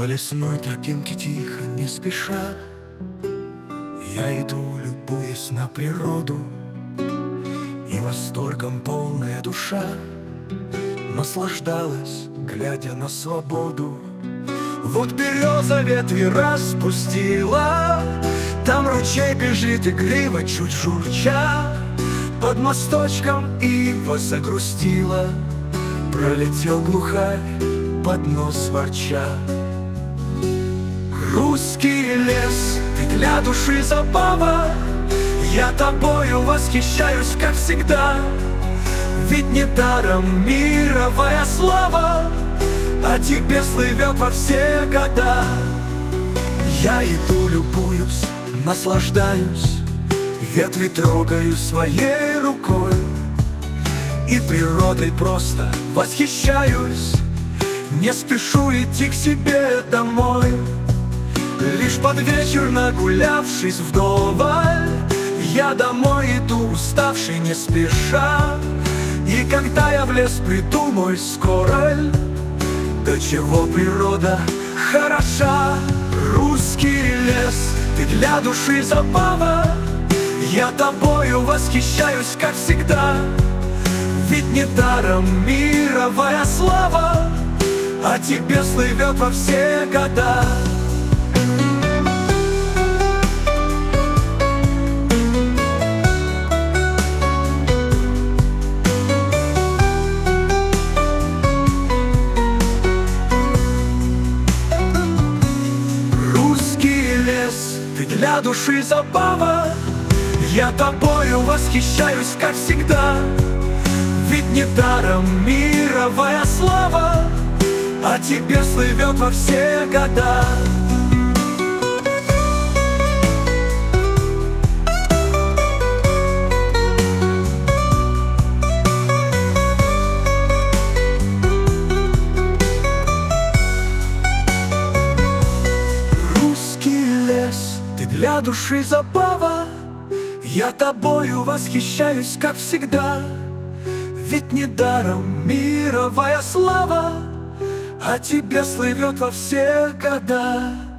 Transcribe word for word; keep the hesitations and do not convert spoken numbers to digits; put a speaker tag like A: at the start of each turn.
A: По лесной тропинке тихо, не спеша, я иду, любуясь на природу, и восторгом полная душа наслаждалась, глядя на свободу. Вот береза ветви распустила, там ручей бежит игриво, чуть журча. Под мосточком ива загрустила, пролетел глухарь, под нос ворча. Русский лес, ты для души забава, я тобою восхищаюсь, как всегда. Ведь недаром мировая слава о тебе слывет во все года. Я иду, любуюсь, наслаждаюсь, ветви трогаю своей рукой, и природой просто восхищаюсь. Не спешу идти к себе домой. Лишь под вечер, нагулявшись вдоволь, я домой иду, уставший не спеша. И когда я в лес приду, мой скороль, до чего природа хороша. Русский лес, ты для души забава, я тобою восхищаюсь, как всегда. Ведь недаром мировая слава о тебе слывет во все года. Ты для души забава, я тобою восхищаюсь, как всегда. Ведь недаром мировая слава о тебе слывет во все года. Для души забава, я тобою восхищаюсь, как всегда. Ведь недаром мировая слава о тебе слывет во все года.